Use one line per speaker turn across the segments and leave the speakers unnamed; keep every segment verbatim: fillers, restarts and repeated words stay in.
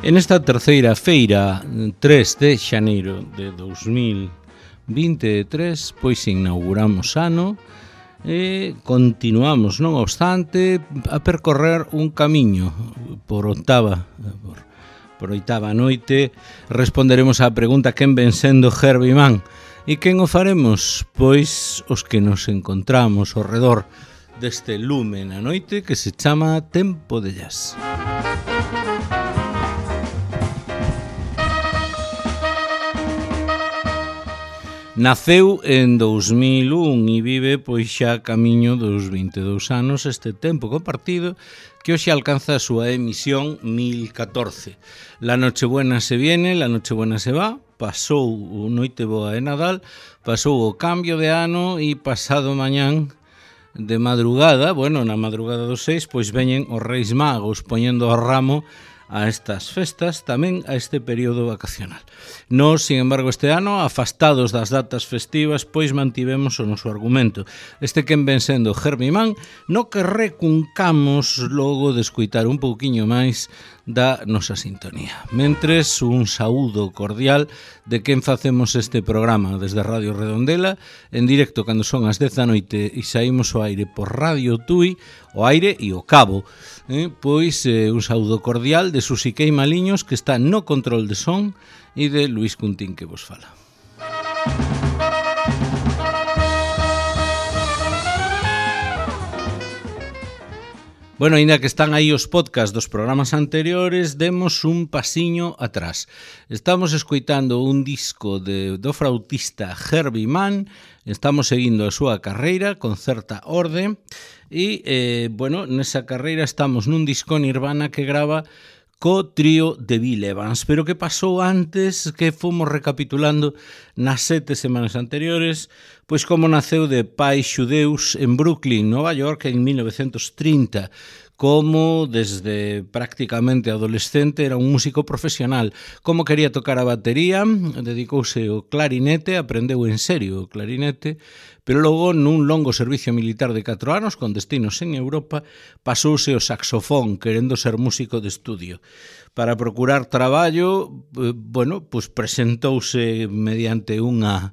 En esta terceira feira, tres de xaneiro de dous mil vinte e tres, pois inauguramos ano e continuamos, non obstante, a percorrer un camiño por octava, por, por oitava noite. Responderemos á pregunta quen ven sendo Herbie Mann. E quen o faremos? Pois os que nos encontramos ao redor deste lume na noite que se chama Tempo de Jazz. Naceu en dous mil un e vive pois xa camiño dos vinte e dous anos este tempo compartido que hoxe alcanza a súa emisión mil catorce. La Nochebuena se viene, la Nochebuena se va, pasou o Noiteboa e Nadal, pasou o cambio de ano e pasado mañán de madrugada, bueno, na madrugada dos seis, pois veñen os Reis Magos poñendo o ramo a estas festas, tamén a este período vacacional. Nós, sin embargo, este ano, afastados das datas festivas, pois mantivemos o noso argumento. Este quen ven sendo Herbie Mann, no que recuncamos logo de escuitar un pouquiño máis da nosa sintonía. Mentres, un saúdo cordial de quen facemos este programa desde Radio Redondela, en directo cando son as dez da noite e saímos ao aire por Radio Tui, o aire e o cabo. Eh, pois eh, un saúdo cordial de Susiquei Maliños, que está no control de son, e de Luis Cuntín, que vos fala. Bueno, ainda que están aí os podcasts dos programas anteriores, demos un pasiño atrás. Estamos escoitando un disco de, do flautista Herbie Mann, estamos seguindo a súa carreira con certa orde, e, eh, bueno, nesa carreira estamos nun disco Nirvana que grava co trío de Bill Evans. Pero que pasou antes, que fomos recapitulando nas sete semanas anteriores, pois como naceu de pais xudeus en Brooklyn, Nova York, en mil novecentos trinta, como desde prácticamente adolescente era un músico profesional, como quería tocar a batería, dedicouse ao clarinete, aprendeu en serio o clarinete, pero logo nun longo servicio militar de catro anos, con destinos en Europa, pasouse ao saxofón, querendo ser músico de estudio. Para procurar traballo, bueno, pues presentouse mediante unha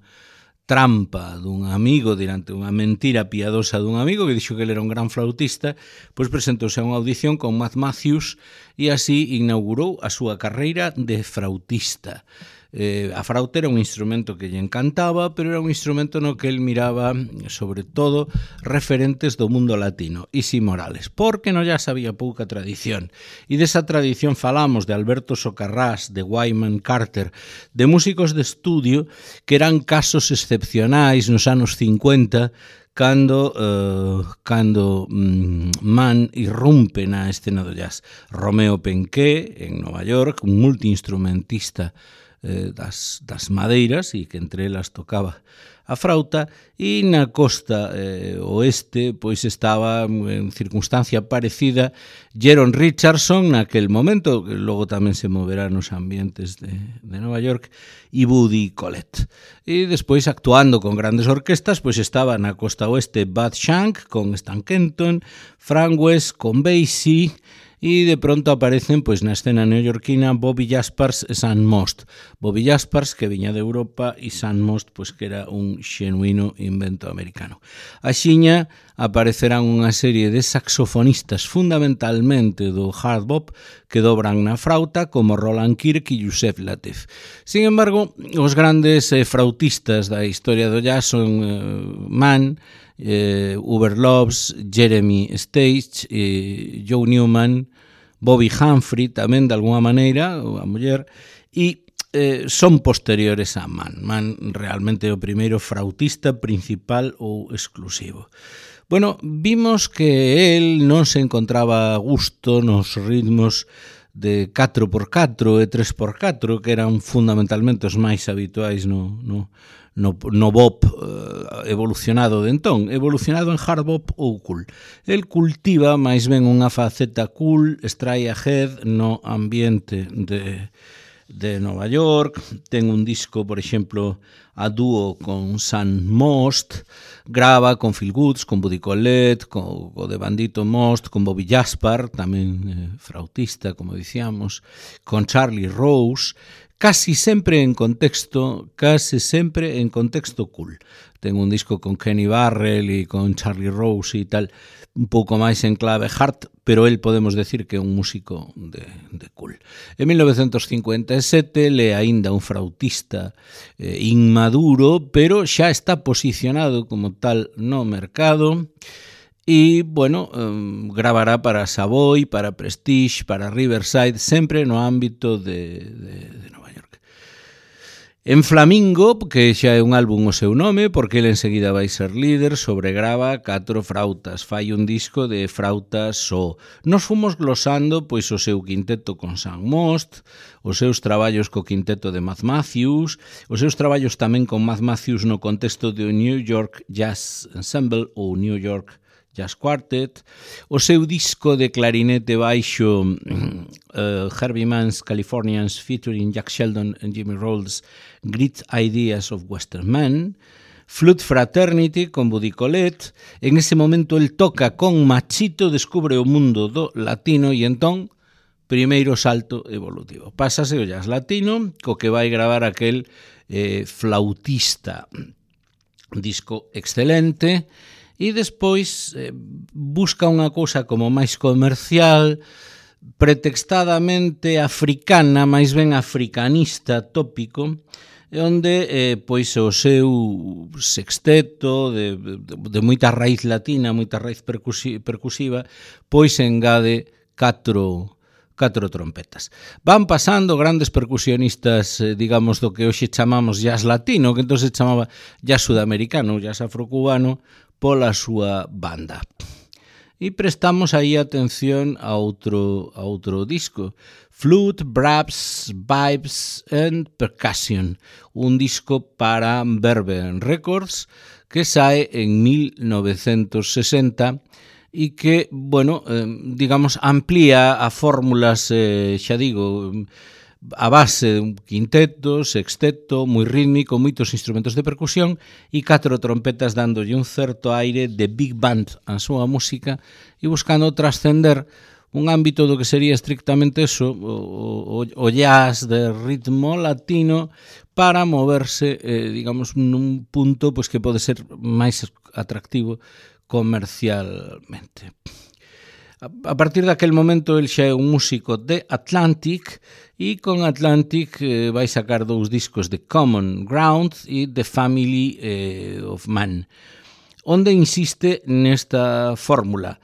trampa dun amigo, durante unha mentira piadosa dun amigo que dixo que ele era un gran flautista, pois presentouse a unha audición con Matt Matthews e así inaugurou a súa carreira de flautista. Eh, a frauta era un instrumento que lle encantaba, pero era un instrumento no que el miraba, sobre todo, referentes do mundo latino, Isi Morales, porque no ya sabía pouca tradición. E desa tradición falamos de Alberto Socarrás, de Wyman Carter, de músicos de estudio que eran casos excepcionais nos anos cincuenta, cando, uh, cando um, Mann irrumpe na escena do jazz. Romeo Penqué, en Nova York, un multiinstrumentista Das, das madeiras e que entre elas tocaba a frauta, e na costa eh, oeste pois estaba en circunstancia parecida Jeron Richardson naquel momento, que logo tamén se moverá nos ambientes de, de Nova York, e Buddy Collette. E despois actuando con grandes orquestas pois estaba na costa oeste Bud Shank con Stan Kenton, Frank West con Basie, e de pronto aparecen pois na escena neoyorquina Bobby Jaspers e Sam Most. Bobby Jaspers, que viña de Europa, e Sam Most, pois que era un xenuíno invento americano. Axiña aparecerán unha serie de saxofonistas fundamentalmente do hard bop que dobran na frauta, como Roland Kirk e Yusef Lateef. Sin embargo, os grandes eh, frautistas da historia do jazz son eh, Mann, eh, Hubert Loves, Jeremy Stage, eh, Joe Newman, Bobby Humphrey tamén de alguna maneira, a muller, e eh, son posteriores a Mann. Mann realmente é o primeiro flautista principal ou exclusivo. Bueno, vimos que el non se encontraba a gusto nos ritmos de catro por catro e tres por catro, que eran fundamentalmente os máis habituais no, no, no, no bop eh, evolucionado de entón, evolucionado en hard bop ou cool. El cultiva máis ben unha faceta cool, straight ahead no ambiente de de Nova York, ten un disco, por exemplo, a dúo con Sam Most, grava con Phil Woods, con Buddy Collette, co, co de Bandito Most, con Bobby Jaspar, tamén eh, flautista, como dicíamos, con Charlie Rose, casi sempre en contexto, casi sempre en contexto cool. Ten un disco con Kenny Barrell e con Charlie Rose e tal, un pouco máis en clave hard, pero el podemos decir que é un músico de, de cool. En mil novecientos cincuenta e sete le aínda un flautista eh, inmaduro, pero xa está posicionado como tal no mercado. E, bueno, um, gravará para Savoy, para Prestige, para Riverside, sempre no ámbito de, de, de Nova York. En Flamingo, que xa é un álbum o seu nome, porque ele enseguida vai ser líder, sobregrava catro frautas, fai un disco de frautas só. Nos fomos glosando pois o seu quinteto con Sam Most, os seus traballos co quinteto de Matt Matthews, os seus traballos tamén con Matt Matthews no contexto do New York Jazz Ensemble ou New York Jazz Quartet, o seu disco de clarinete baixo uh, Herbie Mann's Californians featuring Jack Sheldon and Jimmy Rolls Great Ideas of Western Man, Flute Fraternity con Buddy Collette. En ese momento el toca con Machito, descubre o mundo do latino e entón primeiro salto evolutivo. Pásase o jazz latino co que vai gravar aquel eh, flautista. Un disco excelente. E despois eh, busca unha cousa como máis comercial, pretextadamente africana, máis ben africanista tópico, onde eh, pois o seu sexteto de, de, de moita raíz latina, moita raíz percusi, percusiva, pois engade catro catro trompetas. Van pasando grandes percusionistas, eh, digamos, do que hoxe chamamos jazz latino, que entón se chamaba jazz sudamericano, jazz afrocubano, pola súa banda. E prestamos aí atención a outro, a outro disco, Flute, Braps, Vibes and Percussion, un disco para Verve Records que sae en mil novecientos sesenta e que, bueno, eh, digamos, amplía a fórmulas, eh, xa digo, a base de un quinteto, sexteto, moi rítmico, moitos instrumentos de percusión e catro trompetas dándolle un certo aire de big band á súa música e buscando trascender un ámbito do que sería estrictamente eso, o, o, o jazz de ritmo latino para moverse, eh, digamos, nun punto pois que pode ser máis atractivo comercialmente. A partir daquel momento el xa é un músico de Atlantic e con Atlantic eh, vai sacar dous discos de Common Ground e The Family eh, of Man, onde insiste nesta fórmula.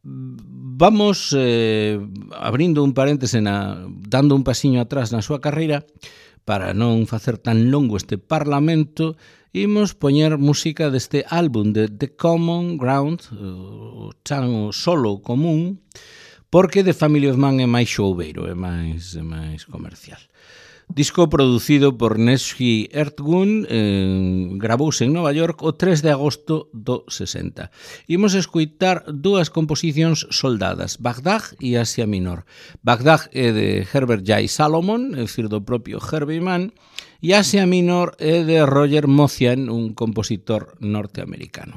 Vamos eh, abrindo un paréntese, na, dando un pasiño atrás na súa carreira para non facer tan longo este parlamento. Imos poñer música deste álbum de The Common Ground, o chan solo común, porque The Family of Man é máis xoubeiro, é máis, é máis comercial. Disco producido por Neshi Ertgun, eh, gravouse en Nova York o tres de agosto do sesenta. Imos escoitar dúas composicións soldadas, Bagdad e Asia Minor. Bagdad é de Herbert J. Salomon, é dicir, do propio Herbie Mann, e Asia Minor é de Roger Mothian, un compositor norteamericano.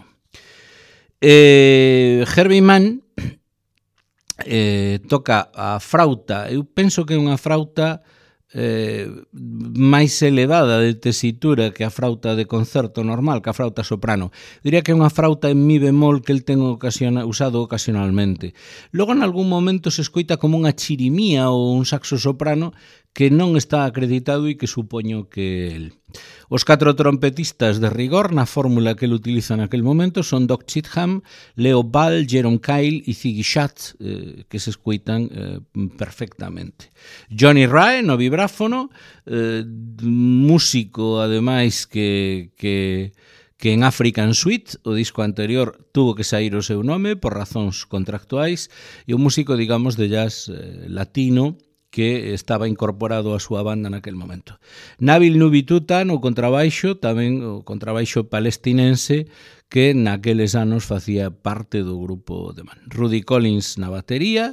Eh, Herbie Mann eh, toca a frauta, eu penso que é unha frauta eh, máis elevada de tesitura que a frauta de concerto normal, que a frauta soprano. Diría que é unha frauta en mi bemol que el ten ocasiona, usado ocasionalmente. Logo, en algún momento, se escoita como unha chirimía ou un saxo soprano que non está acreditado e que supoño que el. Os catro trompetistas de rigor na fórmula que ele utiliza naquel momento son Doc Cheatham, Leo Ball, Jerome Kyle e Ziggy Schatz, eh, que se escoitan eh, perfectamente. Johnny Rae no vibráfono, eh, músico ademais que, que, que en African Suite, o disco anterior, tuvo que sair o seu nome por razóns contractuais, e un músico, digamos, de jazz eh, latino, que estaba incorporado á súa banda naquel momento. Nabil Nubituta no contrabaixo, tamén o contrabaixo palestinense, que naqueles anos facía parte do grupo de Man. Rudy Collins na batería,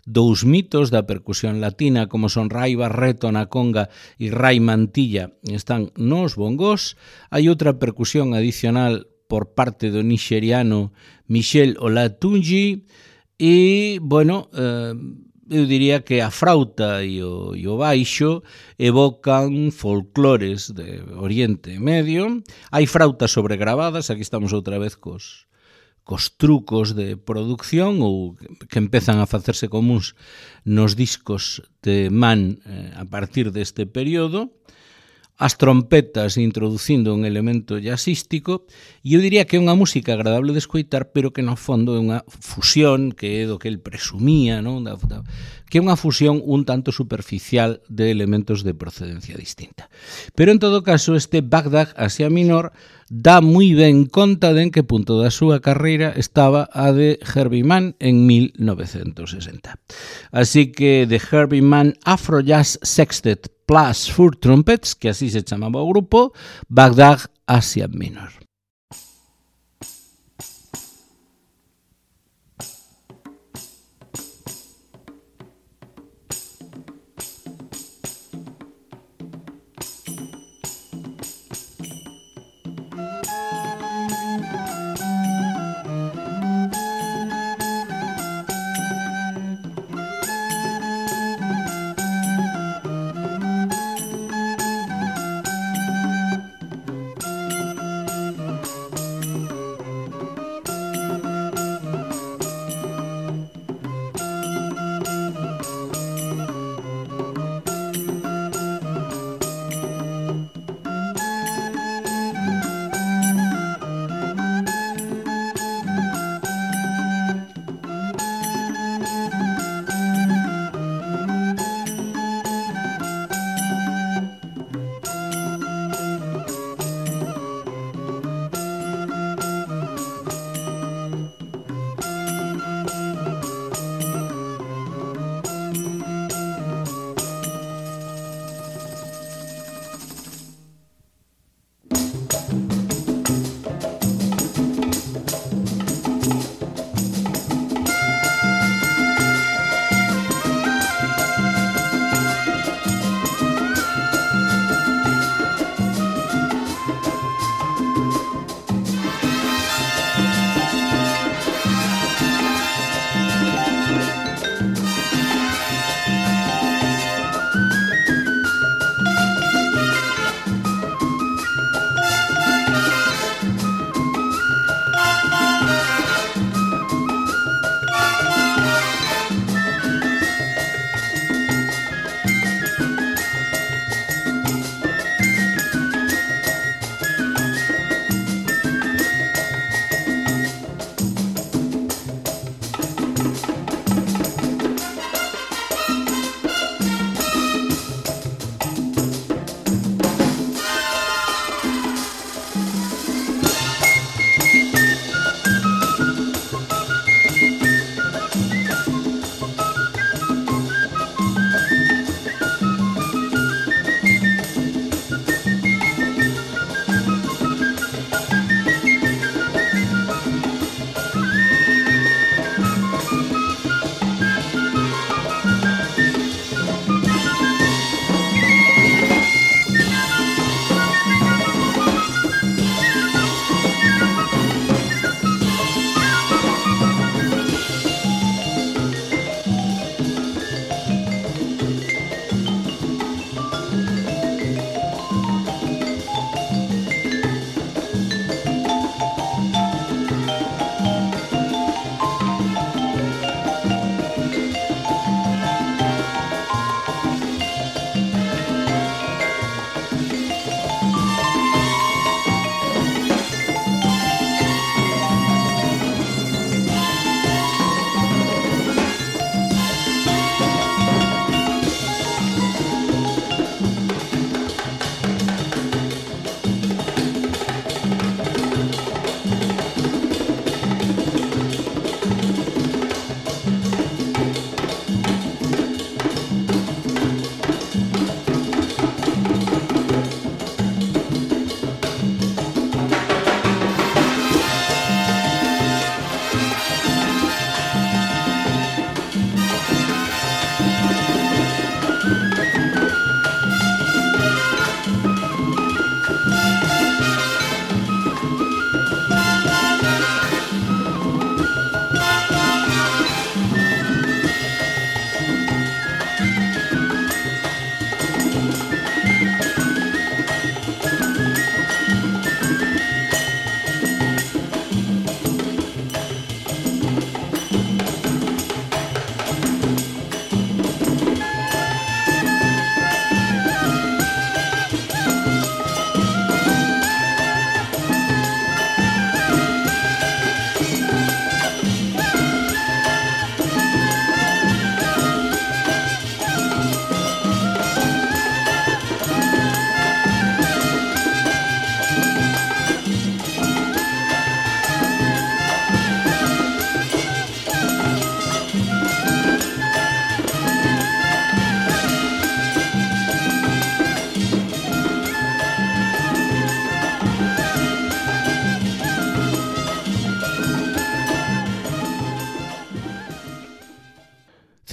Dous mitos da percusión latina como son Ray Barreto na conga e Ray Mantilla están nos bongos. Hai outra percusión adicional por parte do nixeriano Michel Olatunji e, bueno, eh, eu diría que a frauta e o, e o baixo evocan folclores de Oriente Medio. Hai frautas sobregravadas, aquí estamos outra vez cos cos trucos de producción ou que empezan a facerse comuns nos discos de Man eh, a partir deste período. As trompetas introducindo un elemento jazzístico e eu diría que é unha música agradable de escoitar, pero que no fondo é unha fusión que é do que el presumía, non? Da, da, que é unha fusión un tanto superficial de elementos de procedencia distinta. Pero en todo caso este Bagdad Asia Minor dá moi ben conta de en que punto da súa carreira estaba a de Herbie Mann en mil novecentos sesenta. Así que de Herbie Mann Afro Jazz Sextet Plus Four Trumpets, que así se chamaba o grupo, Bagdad Asia Minor.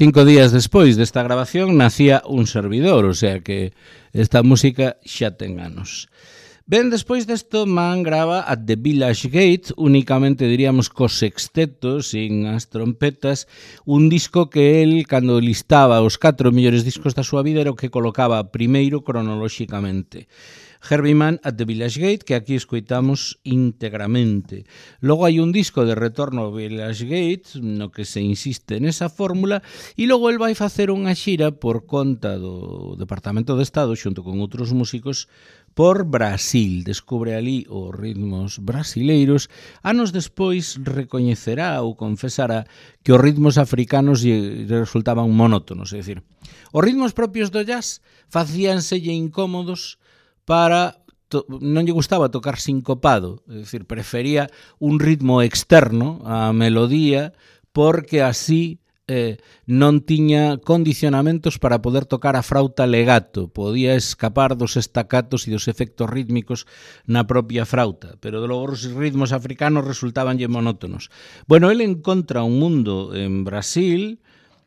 Cinco días despois desta grabación nacía un servidor, o sea que esta música xa ten anos. Ben, despois desto, Mann grava At the Village Gate, únicamente diríamos co sexteto, sin as trompetas, un disco que el, cando listaba os catro mellores discos da súa vida, era o que colocaba primeiro cronolóxicamente. Herbie Mann At the Village Gate, que aquí escoitamos íntegramente. Logo hai un disco de retorno ao Village Gate, no que se insiste nesa fórmula, e logo el vai facer unha xira por conta do Departamento de Estado, xunto con outros músicos, por Brasil. Descubre ali os ritmos brasileiros. Anos despois recoñecerá ou confesará que os ritmos africanos lle resultaban monótonos, é dicir, os ritmos propios do jazz facíanselle incómodos para to- non lle gustaba tocar sincopado, é dicir, prefería un ritmo externo á melodía porque así eh, non tiña condicionamentos para poder tocar a frauta legato, podía escapar dos estacatos e dos efectos rítmicos na propia frauta, pero logo os ritmos africanos resultabanlle monótonos. Bueno, el encontra un mundo en Brasil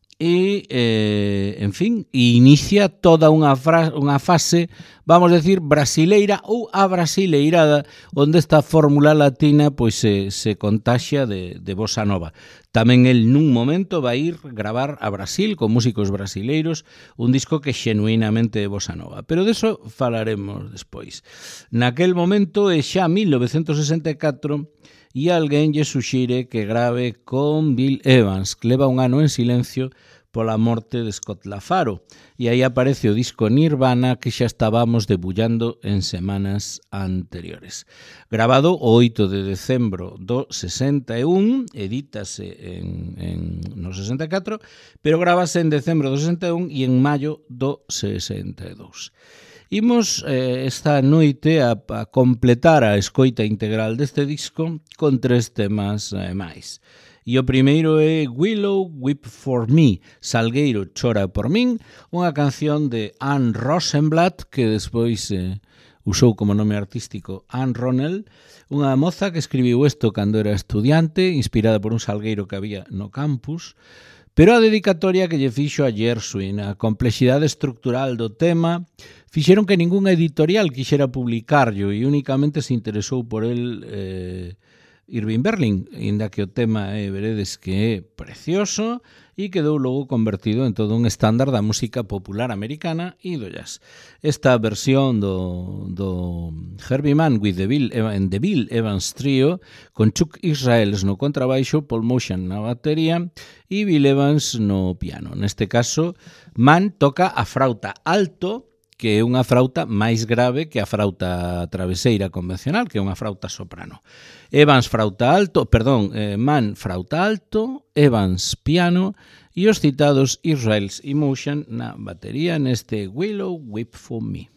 e, eh, en fin, e inicia toda unha, fra- unha fase, vamos a decir, brasileira ou abrasileirada, onde esta fórmula latina pois se, se contaxia de, de bossa nova. Tamén el nun momento vai ir gravar a Brasil con músicos brasileiros un disco que xenuinamente de bossa nova, pero deso falaremos despois. Naquel momento é xa mil novecentos sesenta e catro e alguén lle suxire que grave con Bill Evans, que leva un ano en silencio pola morte de Scott LaFaro. E aí aparece o disco Nirvana que xa estábamos debullando en semanas anteriores. Grabado o oito de decembro do sesenta e un, edítase en, en, no sesenta e catro, pero gravase en decembro do sesenta e un e en maio do sesenta e dous. Imos eh, esta noite a, a completar a escoita integral deste disco con tres temas eh, máis. E o primeiro é Willow Weep for Me, Salgueiro chora por min, unha canción de Anne Rosenblatt, que despois eh, usou como nome artístico Anne Ronell, unha moza que escribiu isto cando era estudiante, inspirada por un salgueiro que había no campus, pero a dedicatoria que lle fixo a Gershwin, a complexidade estructural do tema, fixeron que ningunha editorial quixera publicarlo e únicamente se interesou por el eh, Irving Berlin, inda que o tema é, veredes que é precioso e quedou logo convertido en todo un estándar da música popular americana e do jazz. Esta versión do, do Herbie Mann with the Bill, en The Bill Evans Trio, con Chuck Israels no contrabaixo, Paul Motian na batería e Bill Evans no piano. Neste caso, Mann toca a frauta alto, que é unha frauta máis grave que a frauta traveseira convencional, que é unha frauta soprano. Evans frauta alto, perdón, eh, Mann frauta alto, Evans piano e os citados Israels e Motian na batería neste Willow Weep for Me.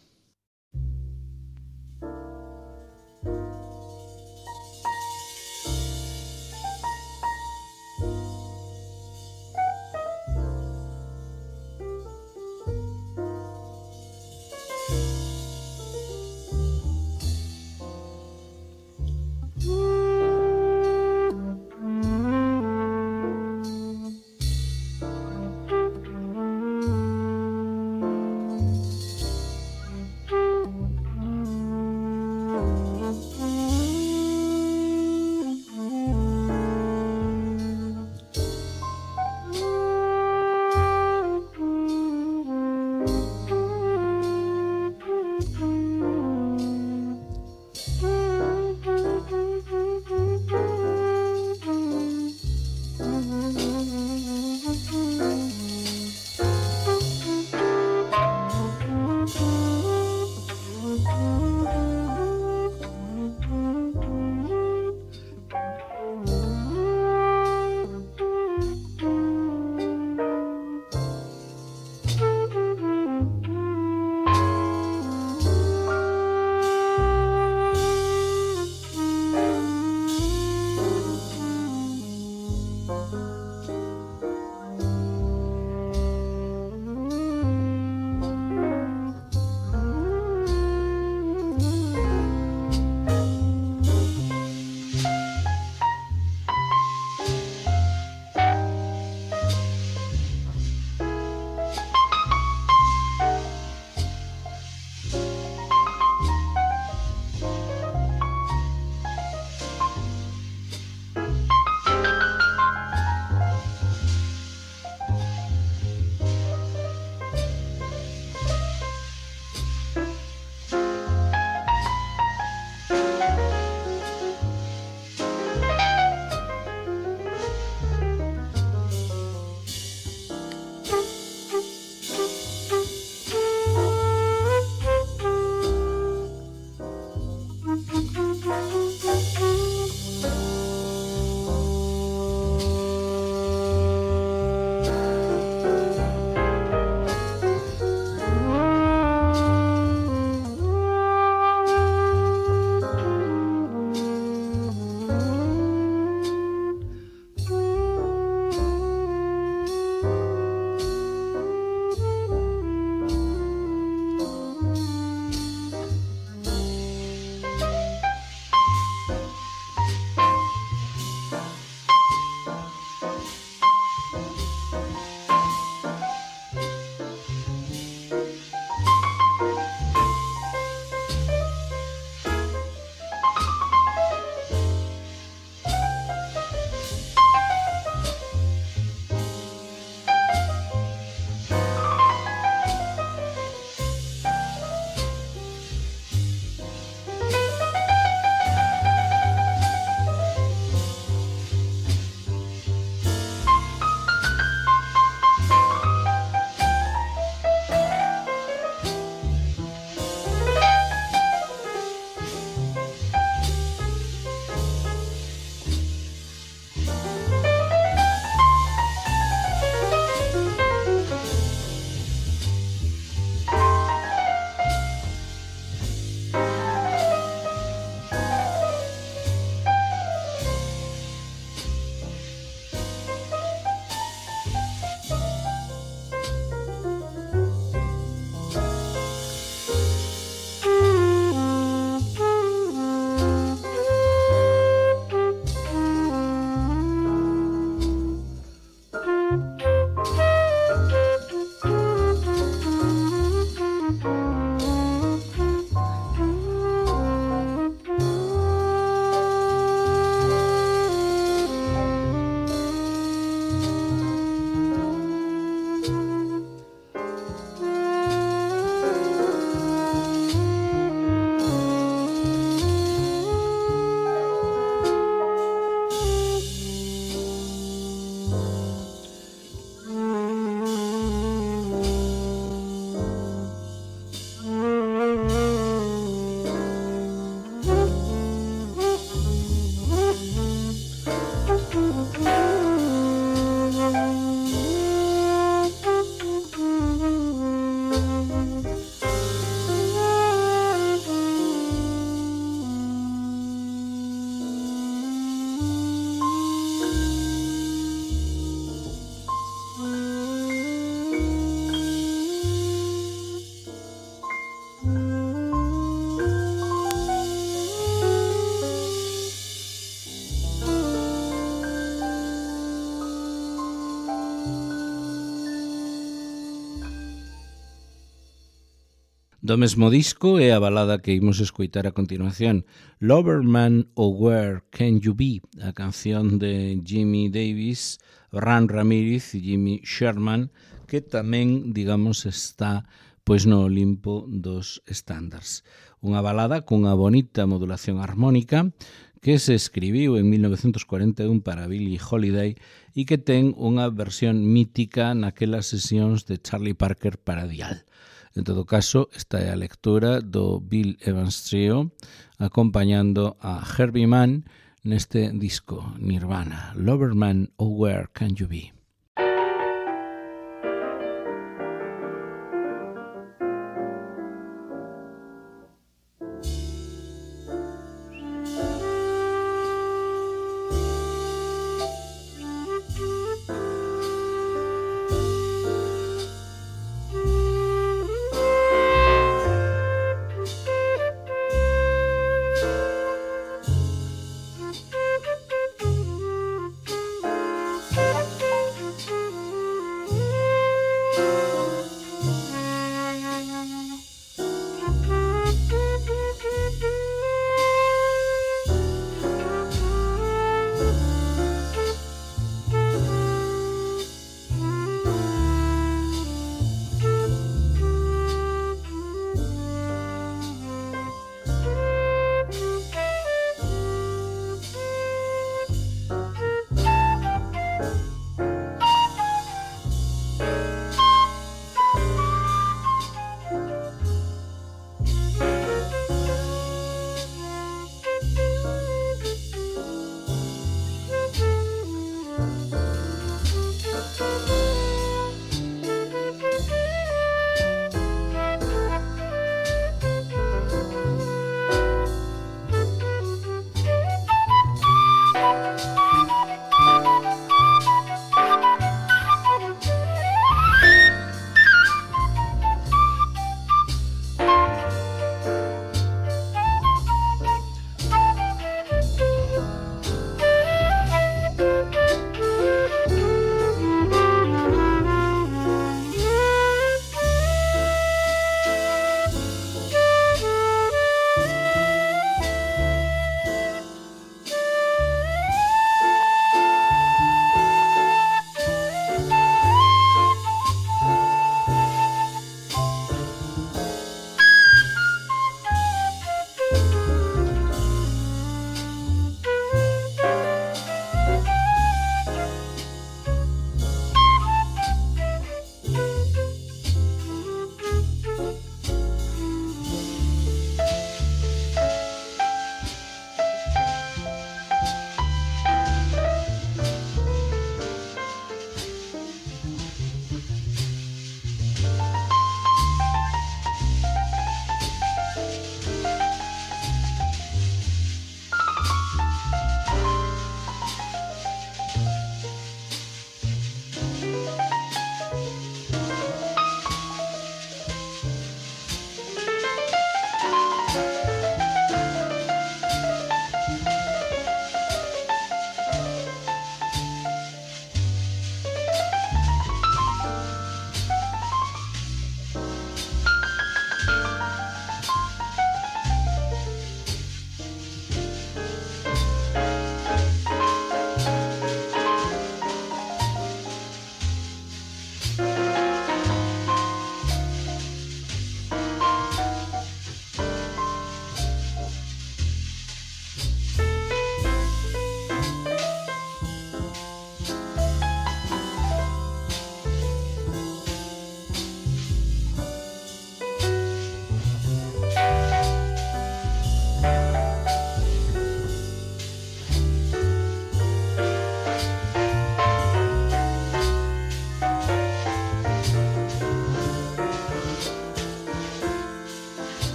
Do mesmo disco é a balada que imos escoitar a continuación, Loverman, oh Where Can You Be, a canción de Jimmy Davis, Ran Ramírez e Jimmy Sherman, que tamén, digamos, está pois no Olimpo dos estándares. Unha balada cunha bonita modulación armónica que se escribiu en mil novecentos cuarenta e un para Billie Holiday e que ten unha versión mítica naquelas sesións de Charlie Parker para Dial. En todo caso, esta é a lectura do Bill Evans Trio acompañando a Herbie Mann neste disco Nirvana, Loverman, oh Where Can You Be?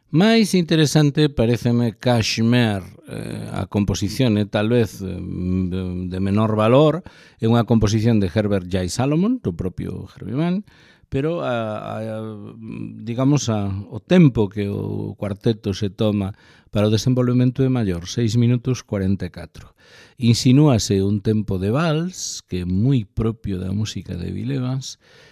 Máis interesante pareceme Kashmir, eh, a composición é tal vez de menor valor, é unha composición de Herbert J. Salomon, do propio Herbie Mann, pero a, a, digamos a, o tempo que o cuarteto se toma para o desenvolvemento é maior, seis minutos cuarenta e catro. Insinúase un tempo de vals, que é moi propio da música de Bill Evans,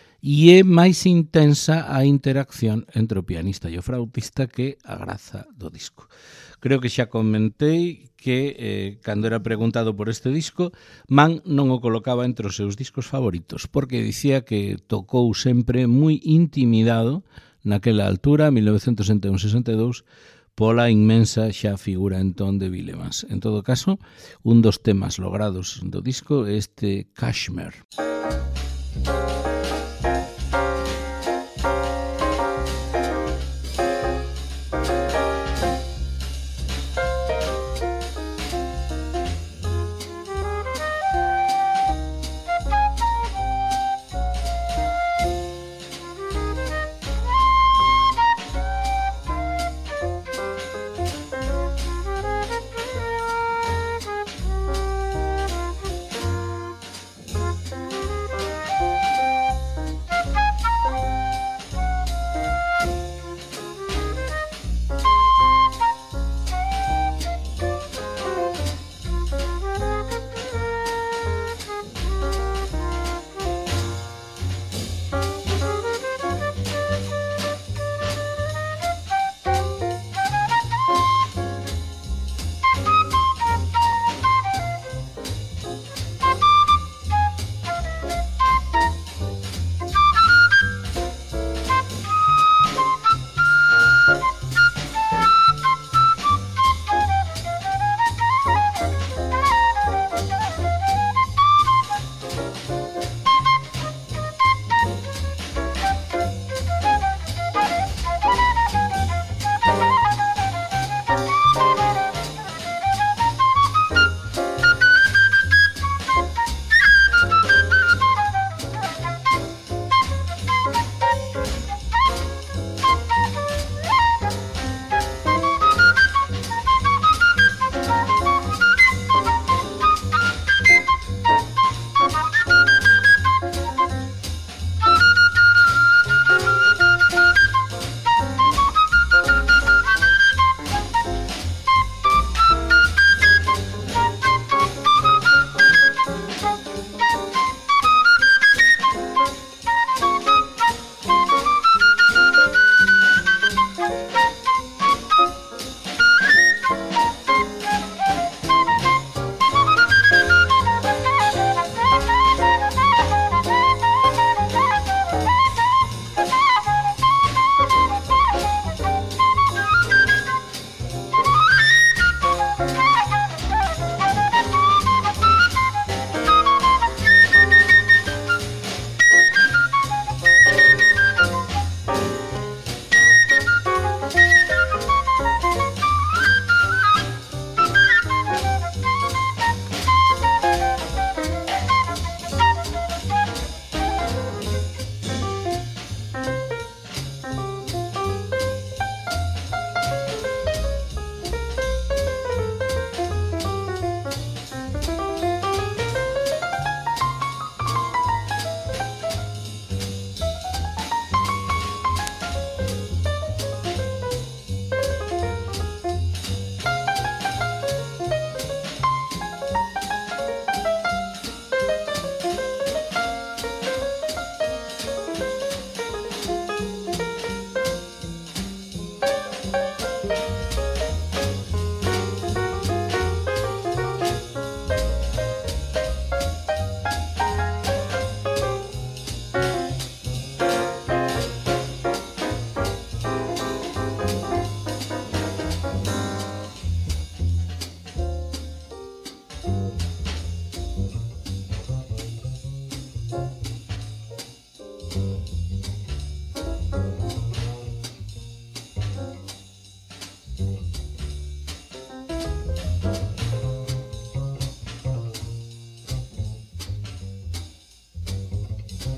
e é máis intensa a interacción entre o pianista e o flautista que a graza do disco. Creo que xa comentei que, eh, cando era preguntado por este disco, Mann non o colocaba entre os seus discos favoritos, porque dicía que tocou sempre moi intimidado naquela altura, mil novecentos sesenta e un sesenta e dous, pola inmensa xa figura entón de Bill Evans. En todo caso, un dos temas logrados do disco é este Kashmir.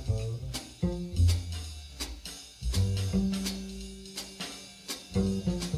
Thank you.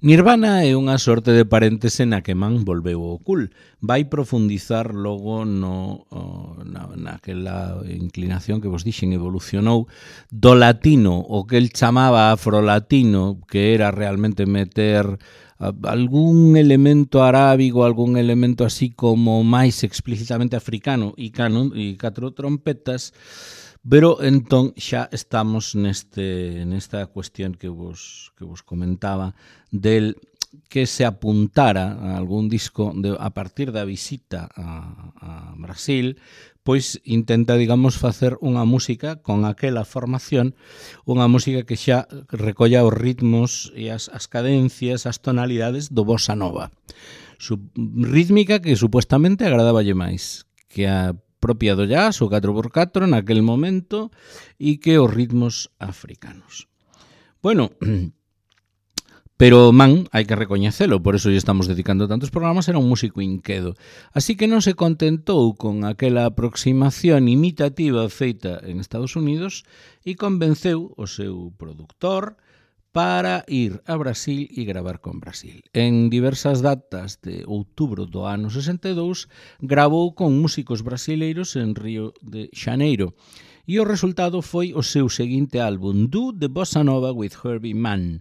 Nirvana é unha sorte de paréntese na que Man volveu ao cool. Vai profundizar logo no, na, naquela inclinación que vos dixen evolucionou do latino, o que el chamaba afrolatino, que era realmente meter algún elemento arábigo, algún elemento así como máis explícitamente africano e, cano, e catro trompetas. Pero entón xa estamos neste nesta cuestión que vos que vos comentaba del que se apuntara a algún disco de, a partir da visita a, a Brasil, pois intenta, digamos, facer unha música con aquela formación, unha música que xa recolla os ritmos e as, as cadencias, as tonalidades do bossa nova. Su, rítmica que supuestamente agradaballe máis que a propia do jazz, o catro por catro, naquel momento, e que os ritmos africanos. Bueno, pero Man, hai que recoñecelo, por eso lle estamos dedicando tantos programas, era un músico inquedo. Así que non se contentou con aquela aproximación imitativa feita en Estados Unidos e convenceu o seu productor para ir a Brasil e gravar con Brasil. En diversas datas de outubro do ano sesenta e dous gravou con músicos brasileiros en Río de Xaneiro e o resultado foi o seu seguinte álbum, Do the Bossa Nova with Herbie Mann.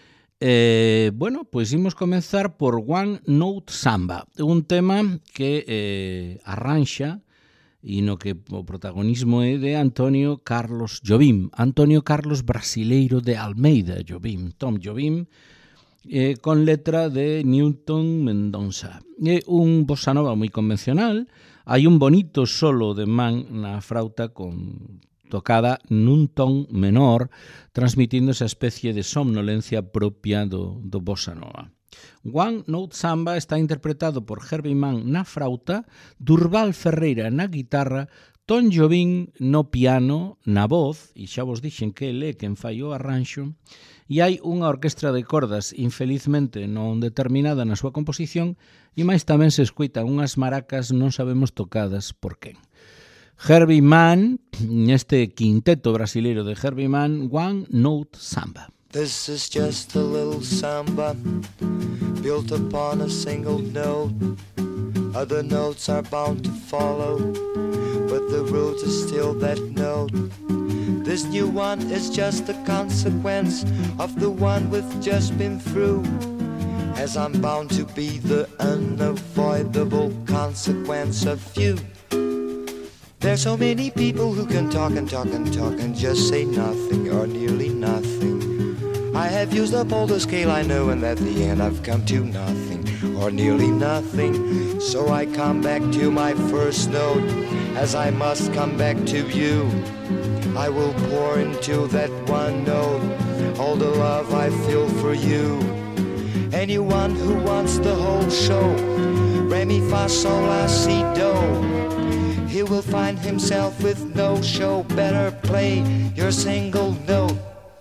Eh, bueno, pois imos comenzar por One Note Samba, un tema que eh, arranxa e no que o protagonismo é de Antonio Carlos Jobim, Antonio Carlos brasileiro de Almeida Jobim, Tom Jobim, eh, con letra de Newton Mendonça. É un bossa nova moi convencional, hai un bonito solo de Man na frauta con tocada nun ton menor, transmitindo esa especie de somnolencia propia do, do bossa nova. One Note Samba está interpretado por Herbie Mann na frauta, Durval Ferreira na guitarra, Tom Jobim no piano, na voz, e xa vos dixen que ele é quen fai o arranxo, e hai unha orquestra de cordas infelizmente non determinada na súa composición, e máis tamén se escoitan unhas maracas non sabemos tocadas por quen. Herbie Mann, neste quinteto brasileiro de Herbie Mann, One Note Samba.
This is just a little samba built upon a single note. Other notes are bound to follow, but the root is still that note. This new one is just a consequence of the one we've just been through, as I'm bound to be the unavoidable consequence of you. There's so many people who can talk and talk and talk and just say nothing or nearly nothing. I have used up all the scale I know, and at the end I've come to nothing or nearly nothing. So I come back to my first note, as I must come back to you. I will pour into that one note all the love I feel for you. Anyone who wants the whole show, Re, Mi, Fa, Sol, La, Si, Do, he will find himself with no show. Better play your single note.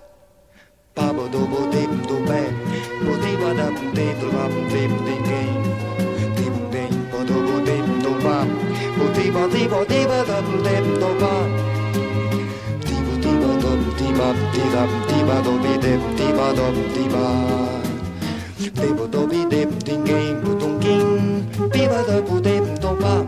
Baba do bo dip do bang, bo di ba da dip do ba dip di game, dip dip bo do bo dip do ba, bo di ba di ba di ba da dip do ba, di bo di ba do di ba di da di ba do bi dip di ba do di ba, di bo do bi dip di game bo dong ging, bi ba da bo dip do ba.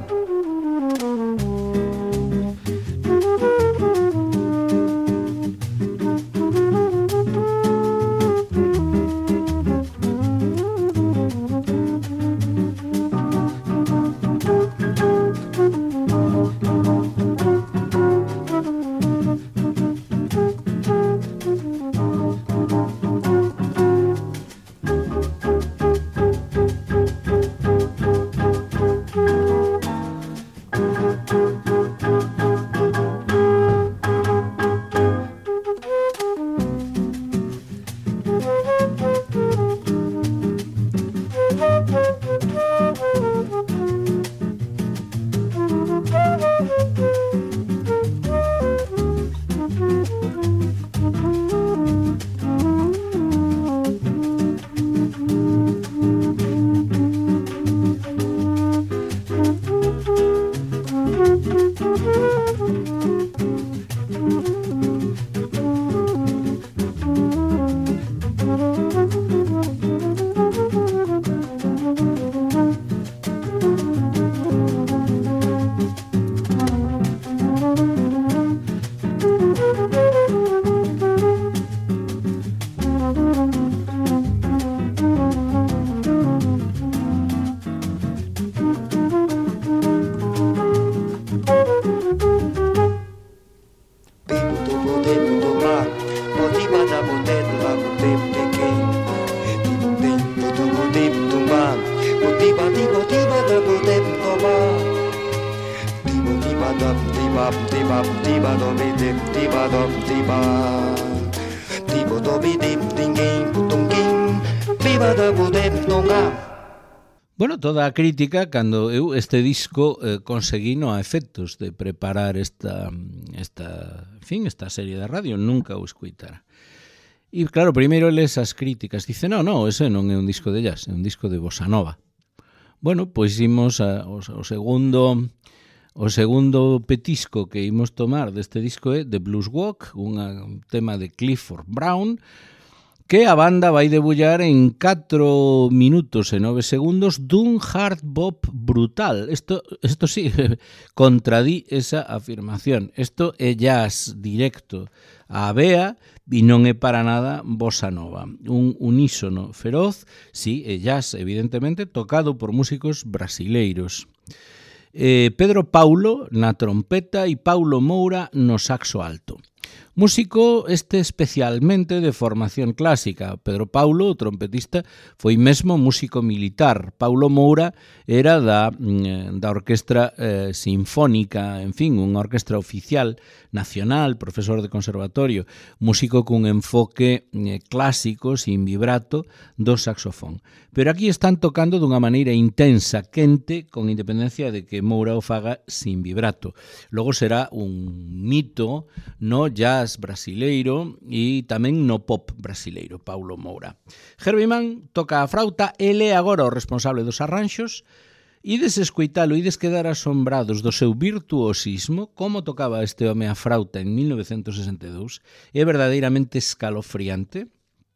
Diba-do-be-dip, diba-dop, diba. Dibo-do-be-dip, ding-ging, putung-ging, diba-da-bu-dip, donga.
Bueno, toda a crítica, cando eu este disco eh, conseguí no a efectos de preparar esta, esta, en fin, esta serie de radio, nunca o escuitara. E claro, primeiro les as críticas, dice, no, no, ese non é un disco de jazz, é un disco de bossa nova. Bueno, pois imos a, o, o segundo o segundo petisco que imos tomar deste disco é The Blues Walk, un tema de Clifford Brown, que a banda vai debullar en catro minutos e nove segundos dun hard bop brutal. Isto, isto sí, contradí esa afirmación. Isto é jazz directo á vea e non é para nada bossa nova. Un unísono feroz, sí, é jazz, evidentemente, tocado por músicos brasileiros. Eh, Pedro Paulo na trompeta e Paulo Moura no saxo alto. Músico este especialmente de formación clásica. Pedro Paulo, o trompetista, foi mesmo músico militar. Paulo Moura era da, da orquestra eh, sinfónica, en fin, unha orquestra oficial nacional, profesor de conservatorio, músico cun enfoque eh, clásico, sin vibrato, do saxofón. Pero aquí están tocando dunha maneira intensa, quente, con independencia de que Moura o faga sin vibrato. Logo será un mito no jazz brasileiro e tamén no pop brasileiro, Paulo Moura. Herbie Mann toca a frauta, ele é agora o responsable dos arranxos. Ides escoitalo, ides quedar asombrados do seu virtuosismo, como tocaba este home a frauta en mil novecentos sesenta e dous, é verdadeiramente escalofriante.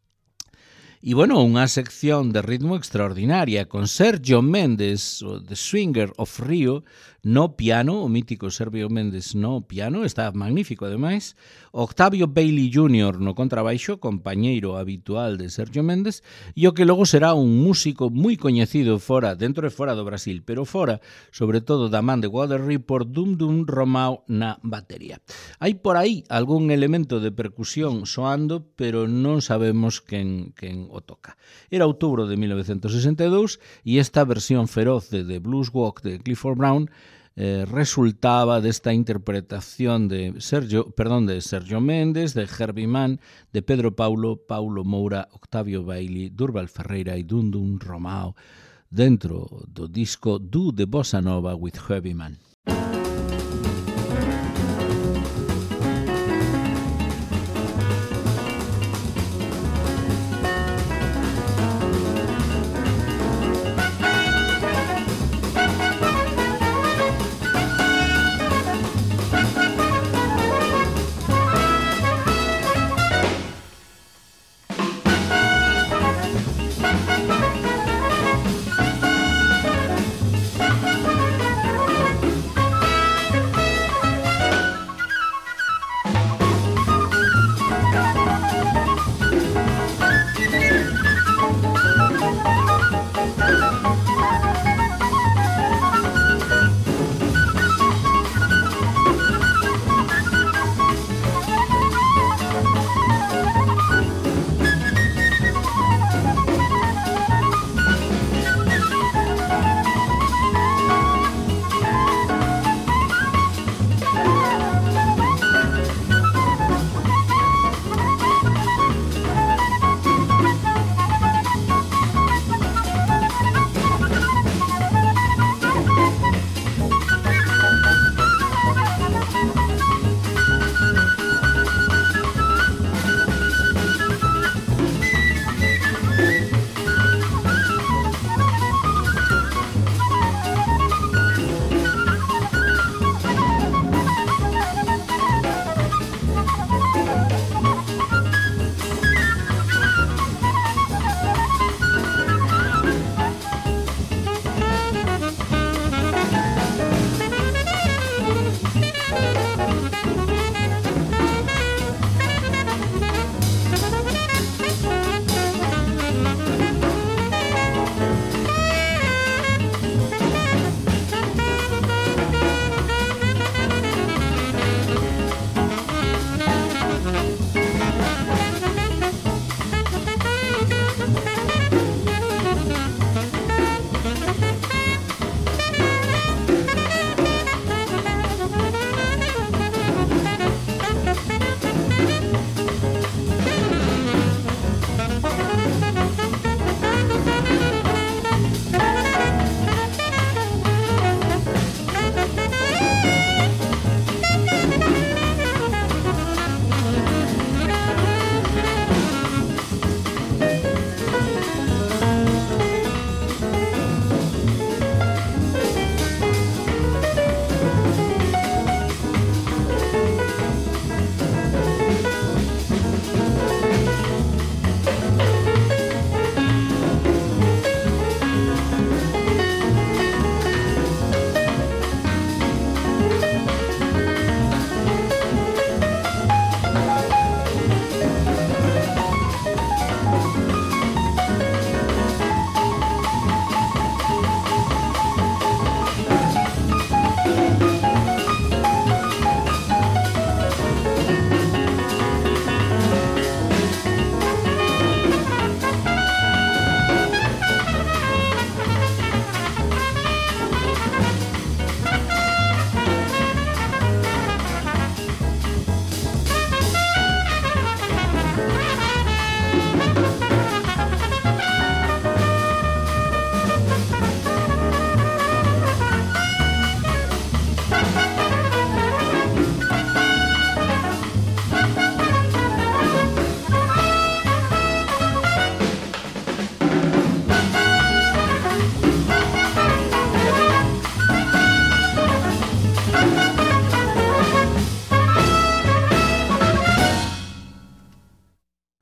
E, bueno, unha sección de ritmo extraordinaria, con Sergio Méndez, o The Swinger of Rio, no piano, o mítico Sergio Méndez no piano, está magnífico, ademais, Octavio Bailey júnior no contrabaixo, compañeiro habitual de Sergio Méndez, e o que logo será un músico moi coñecido fora, dentro e fora do Brasil, pero fora, sobre todo, da man de Walter Report, Dum Dum Romao na batería. Hai por aí algún elemento de percusión soando, pero non sabemos quen, quen o toca. Era outubro de mil novecentos sesenta e dous e esta versión feroz de The Blues Walk de Clifford Brown eh, resultaba desta interpretación de Sergio, perdón, de Sergio Méndez, de Herbie Mann, de Pedro Paulo, Paulo Moura, Octavio Bailey, Durval Ferreira e Dum Dum Romao dentro do disco Do the Bossa Nova with Herbie Mann.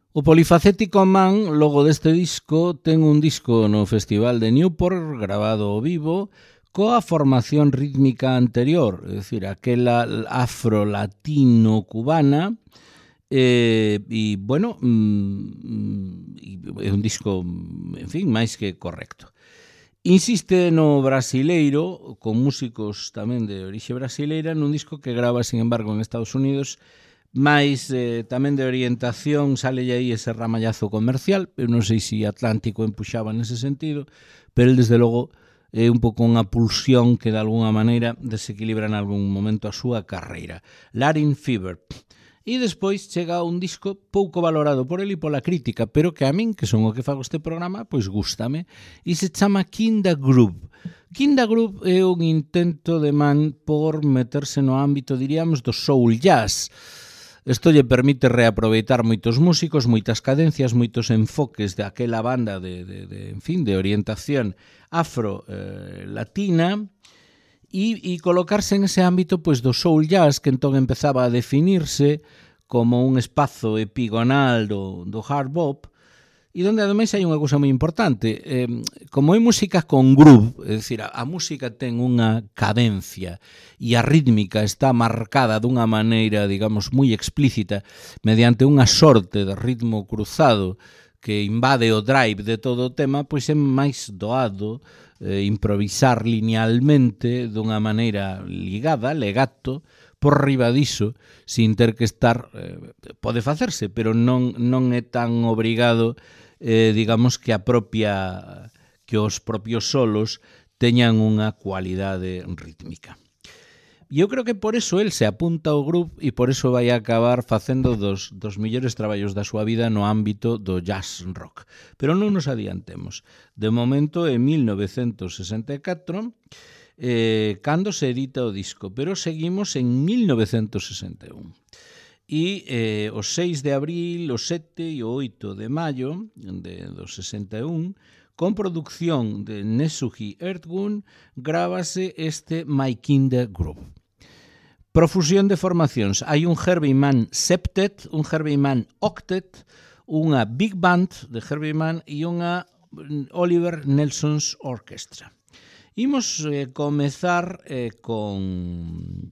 O polifacético man, logo deste disco, ten un disco no Festival de Newport, grabado ao vivo, coa formación rítmica anterior, é dicir, aquela afro-latino-cubana, eh, e, bueno, mm, é un disco, en fin, máis que correcto. Insiste no brasileiro, con músicos tamén de orixe brasileira, nun disco que grava, sin embargo, en Estados Unidos, máis eh, tamén de orientación, sale aí ese ramallazo comercial. Eu non sei se Atlántico empuxaba nese sentido, pero el, desde logo, é un pouco unha pulsión que de alguna maneira desequilibra en algún momento a súa carreira. Latin Fever. E despois chega un disco pouco valorado por ele e pola crítica, pero que a min, que son o que fago este programa, pois gústame, e se chama Kinda Groove. Kinda Groove é un intento de man por meterse no ámbito, diríamos, do soul jazz. Isto lle permite reaproveitar moitos músicos, moitas cadencias, moitos enfoques de aquela banda de, de, de, en fin, de orientación afro-latina eh, e, e colocarse en ese ámbito pois, do soul jazz, que entón empezaba a definirse como un espazo epigonal do, do hard bop, e donde ademais hai unha cousa moi importante, eh, como é música con groove, é dicir, a, a música ten unha cadencia e a rítmica está marcada dunha maneira, digamos, moi explícita mediante unha sorte de ritmo cruzado que invade o drive de todo o tema, pois é máis doado eh, improvisar linealmente dunha maneira ligada, legato, por riba diso, sin ter que estar, eh, pode facerse, pero non, non é tan obrigado, eh, digamos, que a propia, que os propios solos teñan unha cualidade rítmica. E eu creo que por eso el se apunta ao groove e por eso vai acabar facendo dos, dos millores traballos da súa vida no ámbito do jazz rock. Pero non nos adiantemos. De momento, en mil novecentos sesenta e catro, eh, cando se edita o disco, pero seguimos en mil novecentos sesenta e un. E eh, o seis de abril, o sete e o oito de maio de, do sesenta e un, con produción de Nesuhi Ertgun, grábase este My Kinda Groove. Profusión de formacións. Hai un Herbie Mann Septet, un Herbie Mann Octet, unha Big Band de Herbie Mann e unha Oliver Nelson's Orchestra. Imos eh, comezar eh, con,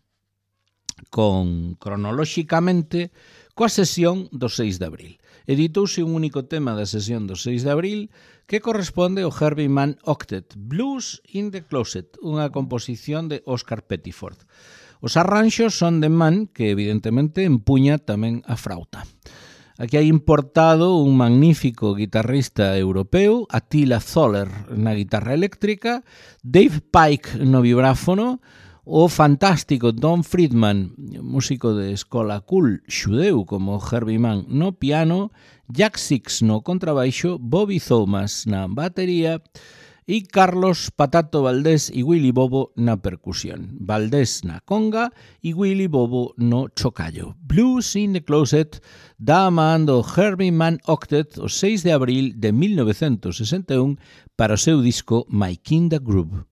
con cronolóxicamente coa sesión do seis de abril. Editouse un único tema da sesión do seis de abril que corresponde ao Herbie Mann Octet, Blues in the Closet, unha composición de Oscar Pettiford. Os arranxos son de Mann, que evidentemente empuña tamén a frauta. Aquí hai importado un magnífico guitarrista europeo, Attila Zoller na guitarra eléctrica, Dave Pike no vibráfono, o fantástico Don Friedman, músico de escola cool xudeu como Herbie Mann no piano, Jack Six no contrabaixo, Bobby Thomas na batería e Carlos Patato Valdés e Willy Bobo na percusión. Valdés na conga e Willy Bobo no chocallo. Blues in the Closet da man do Herbie Mann Octet o seis de abril de mil novecentos sesenta e un para o seu disco My Kinda Groove.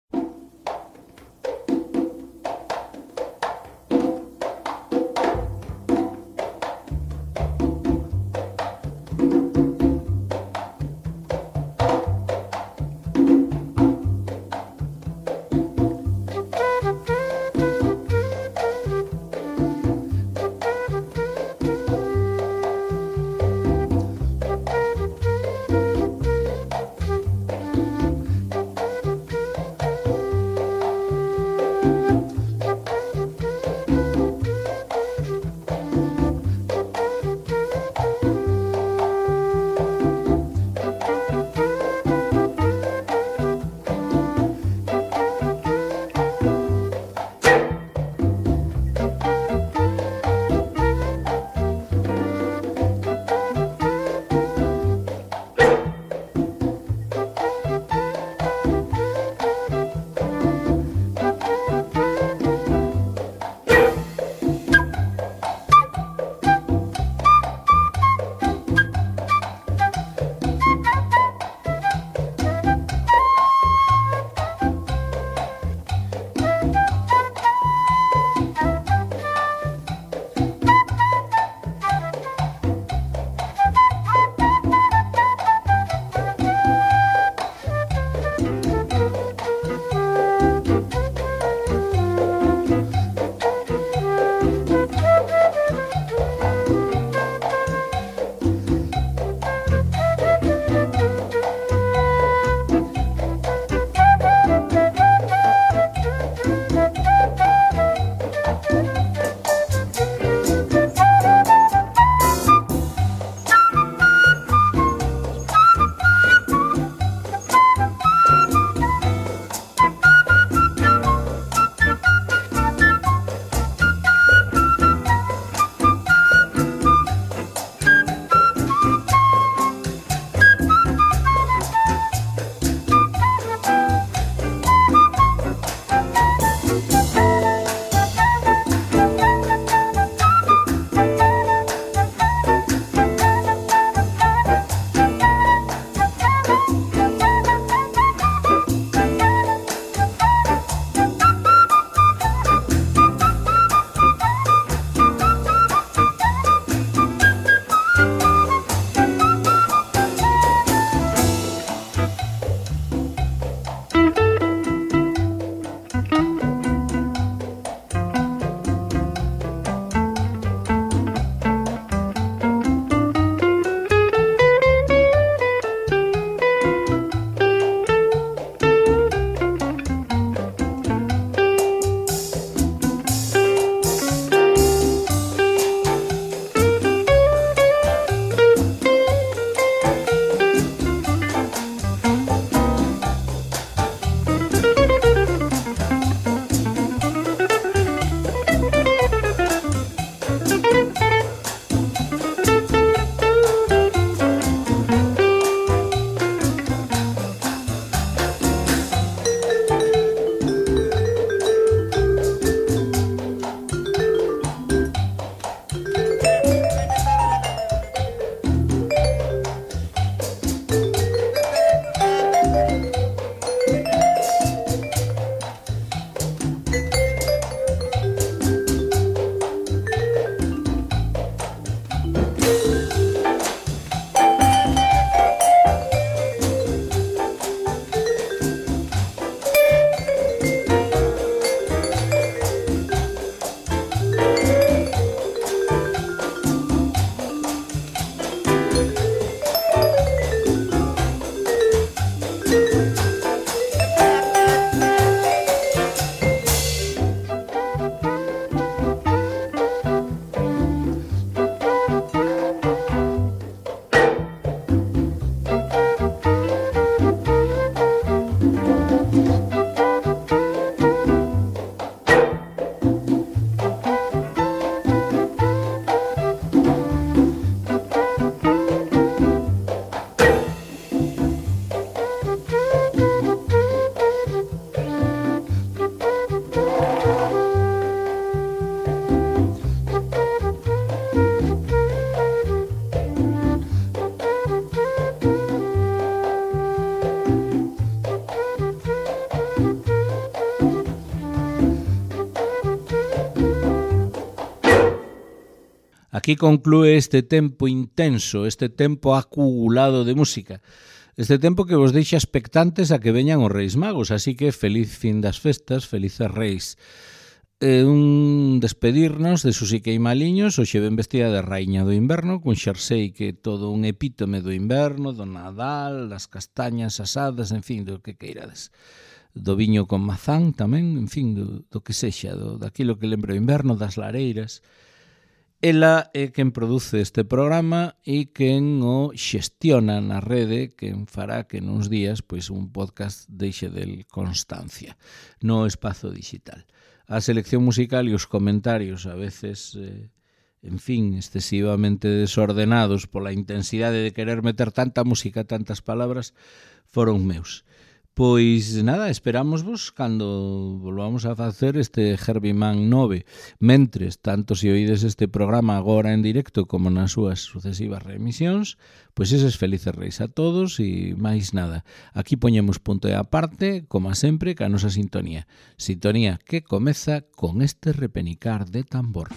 Aquí conclúe este tempo intenso, este tempo acumulado de música. Este tempo que vos deixa expectantes a que veñan os Reis Magos, así que feliz fin das festas, felices Reis. Eh, un despedirnos de Susi Queimaliños, hoxe ben vestida de raíña do inverno, cun xersei que é todo un epítome do inverno, do Nadal, das castañas asadas, en fin, do que queirades. Do viño con mazán tamén, en fin, do, do que sexa, do, daquilo que lembra o inverno, das lareiras. Ela é quen produce este programa e quen o xestiona na rede, quen fará que nuns días pois, un podcast deixe del constancia no espazo digital. A selección musical e os comentarios a veces, eh, en fin, excesivamente desordenados pola intensidade de querer meter tanta música, tantas palabras, foron meus. Pois nada, esperámosvos cando volvamos a facer este Herbie Man nove. Mentres, tanto se oídes este programa agora en directo como nas súas sucesivas remisións, pois eses felices reis a todos e máis nada. Aquí poñemos punto e aparte, como sempre, ca nosa sintonía. Sintonía que comeza con este repenicar de tambor.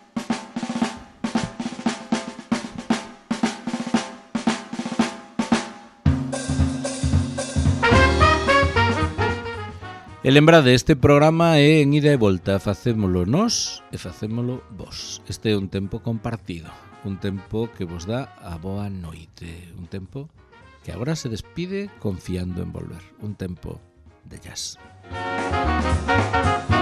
E lembrade, este programa é en ida e volta, facémolo nós e facémolo vos. Este é un tempo compartido, un tempo que vos dá a boa noite, un tempo que agora se despide confiando en volver, un tempo de jazz.